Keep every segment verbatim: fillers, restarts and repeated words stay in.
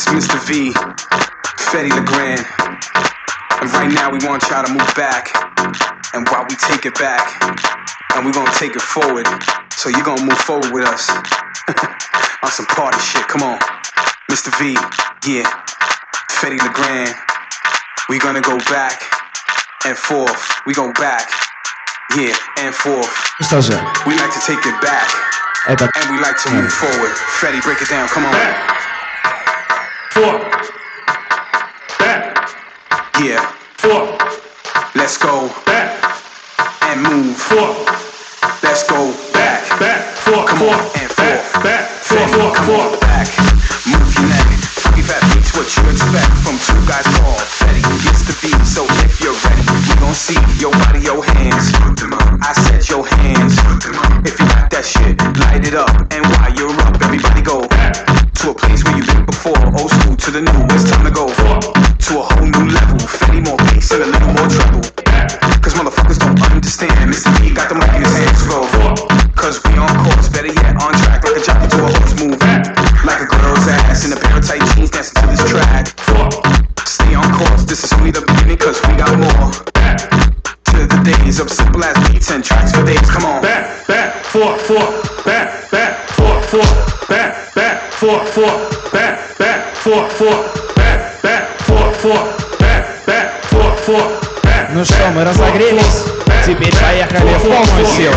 Mister V, Fetty LeGrand. And right now we want y'all to move back. And while we take it back, and we're gonna take it forward. So you're gonna move forward with us. On some party shit, come on. Mister V, yeah. Fetty LeGrand. We gonna go back and forth. We go back, yeah, and forth. Что же? We like to take it back. Это... And we like to move forward. Fetty, break it down, come on. Back. Forth. Back. Yeah. Forth. Let's go. Back. And move. Forth. Let's go. Back. Back. Forth. Come on. Forth. And Back. forth. Back. Fetty, Forth. come Forth. on. Back. Move your neck. Funky fat beats, what you expect from two guys called Fetty. Gets the beat, so if you're ready, we gon' see your body, your hands. I said your hands. If you got that shit, light it up. And while you're up, everybody go to a place where you've been before. Old school to the new, it's time to go to a whole new level. Fetty more bass and a little more treble. Cause motherfuckers don't understand. Mister B got the mic in his hands, go. Cause we on course, better yet on track. Like a jockey to a horse move. Like a girl's ass in a pair of tight jeans dancing to this track. Stay on course, this is only the beginning cause we got more. To the days of simple as beats and tracks for days, come on. Back, back, forth, forth, back, back, forth, forth, back, back, forth, forth, back, back, forth, forth, back, back, forth, forth, back, back, forth, forth, back. Ну что, мы разогрелись, теперь поехали в полную силу.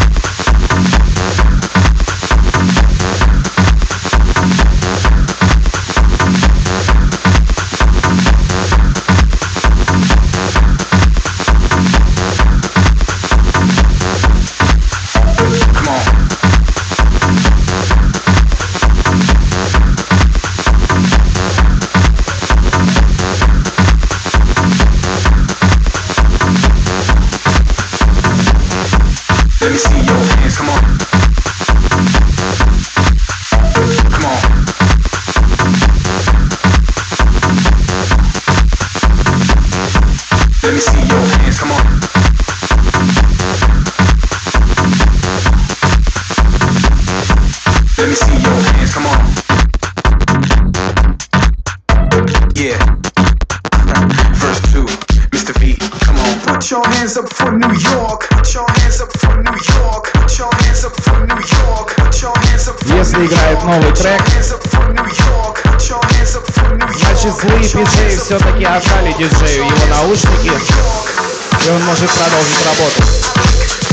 Let me see your hands, come on. Come on. Let me see your hands, come on. Let me see your hands, come on. Yeah. Verse two, Mister V, come on. Put your hands up for New York. Put your hands up for New York. Put your hands up for New York. Put your hands up for Если играет новый трек, значит злые пиджеи все-таки отдали диджею его наушники, и он может продолжить работу.